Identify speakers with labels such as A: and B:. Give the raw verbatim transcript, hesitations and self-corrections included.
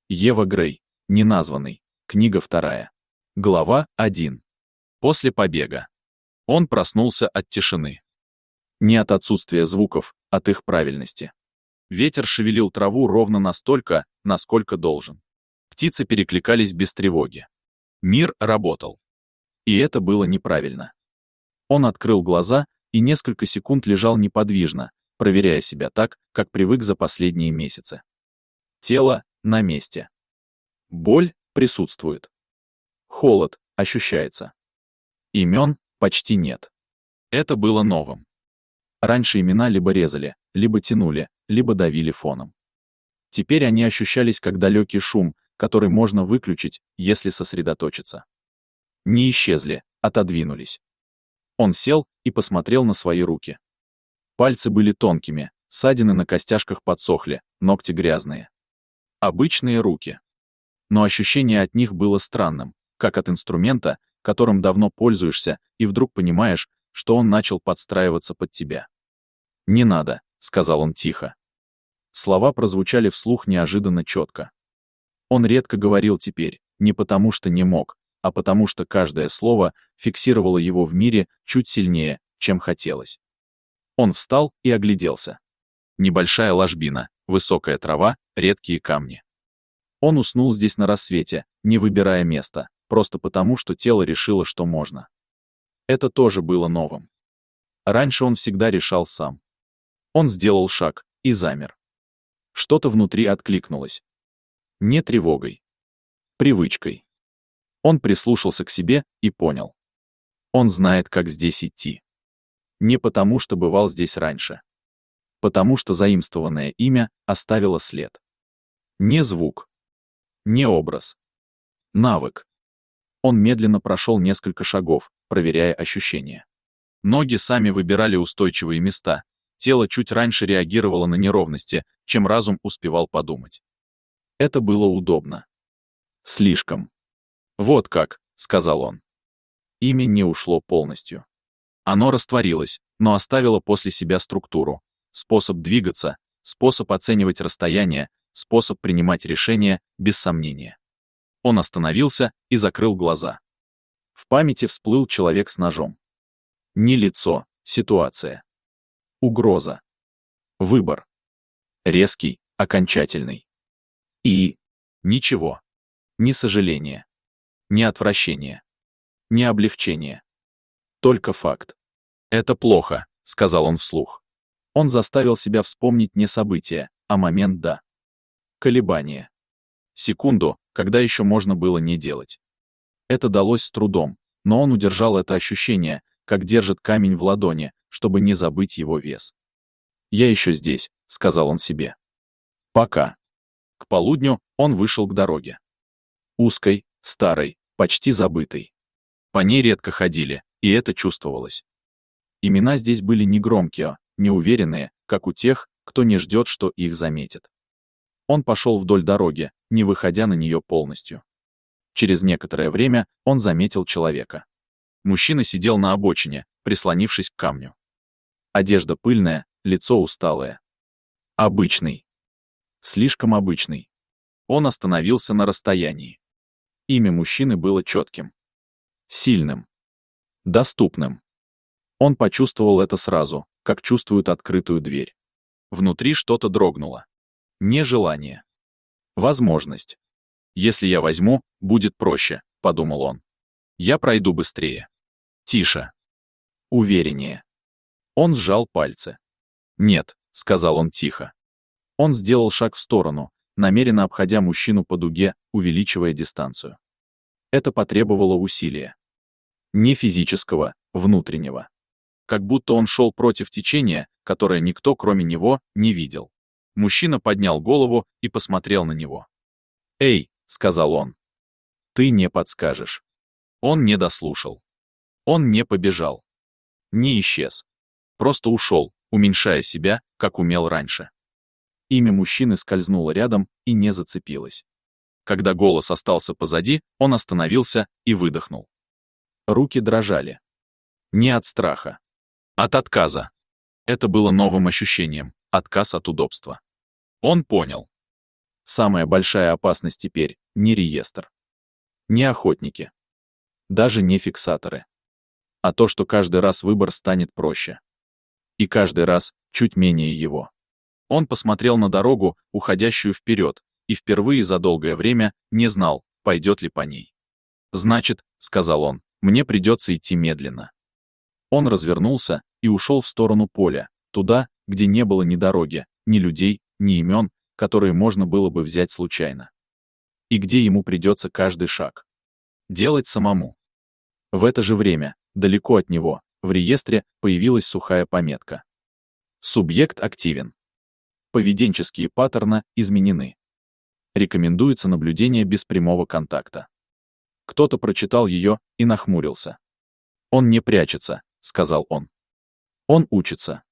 A: Ева Грей. Неназванный. Книга вторая. Глава один. После побега. Он проснулся от тишины. Не от отсутствия звуков, от их правильности. Ветер шевелил траву ровно настолько, насколько должен. Птицы перекликались без тревоги. Мир работал. И это было неправильно. Он открыл глаза и несколько секунд лежал неподвижно, проверяя себя так, как привык за последние месяцы. Тело на месте. Боль присутствует. Холод ощущается. Имен почти нет. Это было новым. Раньше имена либо резали, либо тянули, либо давили фоном. Теперь они ощущались как далекий шум, который можно выключить, если сосредоточиться. Не исчезли, отодвинулись. Он сел и посмотрел на свои руки. Пальцы были тонкими, ссадины на костяшках подсохли, ногти грязные. Обычные руки. Но ощущение от них было странным, как от инструмента, которым давно пользуешься, и вдруг понимаешь, что он начал подстраиваться под тебя. «Не надо», — сказал он тихо. Слова прозвучали вслух неожиданно четко. Он редко говорил теперь, не потому что не мог, а потому что каждое слово фиксировало его в мире чуть сильнее, чем хотелось. Он встал и огляделся. Небольшая ложбина, высокая трава, редкие камни. Он уснул здесь на рассвете, не выбирая места, просто потому, что тело решило, что можно. Это тоже было новым. Раньше он всегда решал сам. Он сделал шаг и замер. Что-то внутри откликнулось. Не тревогой. Привычкой. Он прислушался к себе и понял. Он знает, как здесь идти. Не потому, что бывал здесь раньше. Потому что заимствованное имя оставило след. Не звук. Не образ. Навык. Он медленно прошел несколько шагов, проверяя ощущения. Ноги сами выбирали устойчивые места, тело чуть раньше реагировало на неровности, чем разум успевал подумать. Это было удобно. Слишком. «Вот как», — сказал он. Имя не ушло полностью. Оно растворилось, но оставило после себя структуру, способ двигаться, способ оценивать расстояние, способ принимать решения без сомнения. Он остановился и закрыл глаза. В памяти всплыл человек с ножом. Не лицо, ситуация. Угроза. Выбор. Резкий, окончательный. И ничего. Ни сожаления. Ни отвращения. Ни облегчения. Только факт. «Это плохо», — сказал он вслух. Он заставил себя вспомнить не события, а момент «да». Колебания. Секунду, когда еще можно было не делать. Это далось с трудом, но он удержал это ощущение, как держит камень в ладони, чтобы не забыть его вес. «Я еще здесь», — сказал он себе. «Пока». К полудню он вышел к дороге. Узкой, старой, почти забытой. По ней редко ходили, и это чувствовалось. Имена здесь были негромкие, неуверенные, как у тех, кто не ждет, что их заметят. Он пошел вдоль дороги, не выходя на нее полностью. Через некоторое время он заметил человека. Мужчина сидел на обочине, прислонившись к камню. Одежда пыльная, лицо усталое. Обычный. Слишком обычный. Он остановился на расстоянии. Имя мужчины было четким. Сильным. Доступным. Он почувствовал это сразу, как чувствуют открытую дверь. Внутри что-то дрогнуло. Нежелание. Возможность. «Если я возьму, будет проще», — подумал он. «Я пройду быстрее. Тише. Увереннее». Он сжал пальцы. «Нет», — сказал он тихо. Он сделал шаг в сторону, намеренно обходя мужчину по дуге, увеличивая дистанцию. Это потребовало усилия. Не физического, внутреннего. Как будто он шел против течения, которое никто, кроме него, не видел. Мужчина поднял голову и посмотрел на него. «Эй», — сказал он. «Ты не подскажешь». Он не дослушал. Он не побежал. Не исчез. Просто ушел, уменьшая себя, как умел раньше. Имя мужчины скользнуло рядом и не зацепилось. Когда голос остался позади, он остановился и выдохнул. Руки дрожали. Не от страха. От отказа. Это было новым ощущением, отказ от удобства. Он понял. Самая большая опасность теперь — не реестр, не охотники, даже не фиксаторы, а то, что каждый раз выбор станет проще. И каждый раз чуть менее его. Он посмотрел на дорогу, уходящую вперед, и впервые за долгое время не знал, пойдет ли по ней. «Значит, — сказал он, — мне придется идти медленно». Он развернулся и ушел в сторону поля, туда, где не было ни дороги, ни людей, ни имен, которые можно было бы взять случайно. И где ему придется каждый шаг делать самому. В это же время, далеко от него, в реестре появилась сухая пометка. Субъект активен. Поведенческие паттерны изменены. Рекомендуется наблюдение без прямого контакта. Кто-то прочитал ее и нахмурился. «Он не прячется», — сказал он. «Он учится».